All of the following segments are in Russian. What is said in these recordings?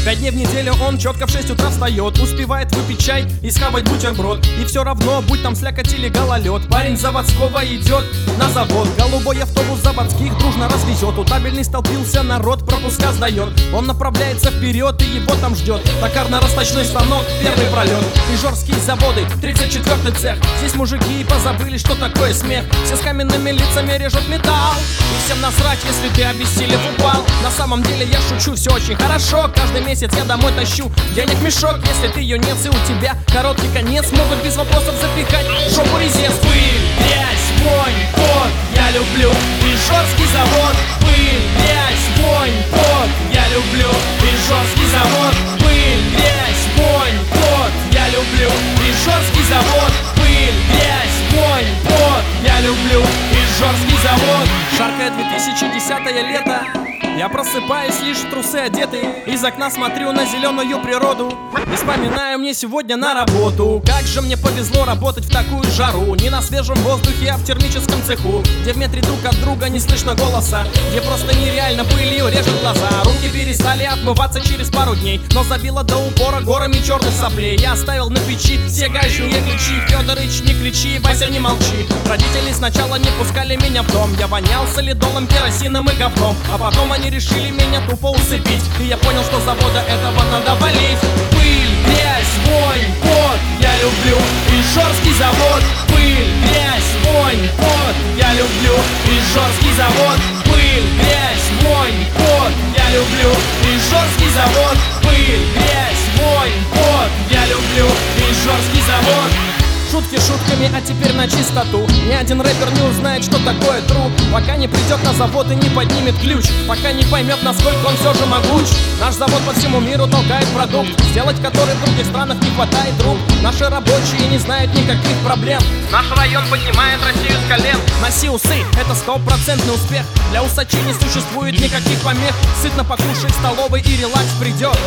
5 дней в неделю он четко в 6 утра встает, успевает выпить чай и схавать бутерброд. И все равно, будь там слякоть или гололед, парень заводского идет на завод. Голубой автобус заводских дружно развезет. У табельный столпился народ, пропуска сдает. Он направляется вперед, и его там ждет токарно-расточной станок, первый пролет. Ижорские заводы, 34-й цех. Здесь мужики и позабыли, что такое смех. Все с каменными лицами режут металл, и всем насрать, если ты обессилев упал. На самом деле я шучу, все очень хорошо. Каждый месяц я домой тащу денег мешок. Если ты юнец и у тебя короткий конец, могут без вопросов запихать в жопу резец. Пыль, грязь, вонь, пот, я люблю Ижорский завод. Пыль, грязь, вонь, пот, я люблю Ижорский завод. Пыль, грязь, вонь, пот, я люблю Ижорский завод. Пыль, грязь, вонь, пот, я люблю Ижорский завод. Жаркое 2010-е лето, я просыпаюсь лишь в трусы одетый. Из окна смотрю на зеленую природу и вспоминаю, мне сегодня на работу. Как же мне повезло работать в такую жару. Не на свежем воздухе, а в термическом цеху, где в метре друг от друга не слышно голоса, где просто нереально пылью режет глаза. Руки перестали отмываться через пару дней, но забило до упора горами черных соплей. Я оставил на печи все гаечные ключи. Федорыч, не кричи, Вася, не молчи. Родители сначала не пускали меня в дом. Я вонял солидолом, керосином и говном. А потом они решили меня тупо усыпить, и я понял, что завода этого надо валить. Пыль, грязь, вонь, пот, я люблю Ижорский завод. Пыль, грязь, вонь, пот, я люблю Ижорский завод. Пыль, грязь, вонь, пот, я люблю Ижорский завод. Пыль, грязь, вонь, пот, я люблю Ижорский завод. Шутки шутками, а теперь на чистоту. Ни один рэпер не узнает, что такое true, пока не придет на завод и не поднимет ключ, пока не поймет, насколько он все же могуч. Наш завод по всему миру толкает продукт, сделать который в других странах не хватает рук. Наши рабочие не знают никаких проблем. Наш район поднимает Россию с колен. Носи усы, это 100% успех. Для усачей не существует никаких помех. Сытно покушай в столовой и релакс придет.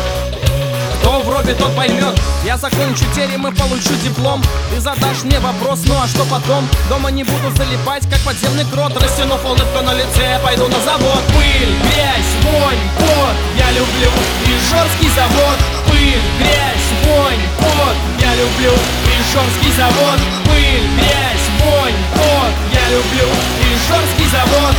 Кто в робе, тот поймет. Я закончу терем и получу диплом. Ты задашь мне вопрос, ну а что потом? Дома не буду залипать, как подземный крот. Растянув улыбку на лице, я пойду на завод. Пыль, грязь, вонь, пот, я люблю Ижорский завод. Пыль, грязь, вонь, пот, я люблю Ижорский завод. Пыль, грязь, вонь, пот, я люблю Ижорский завод.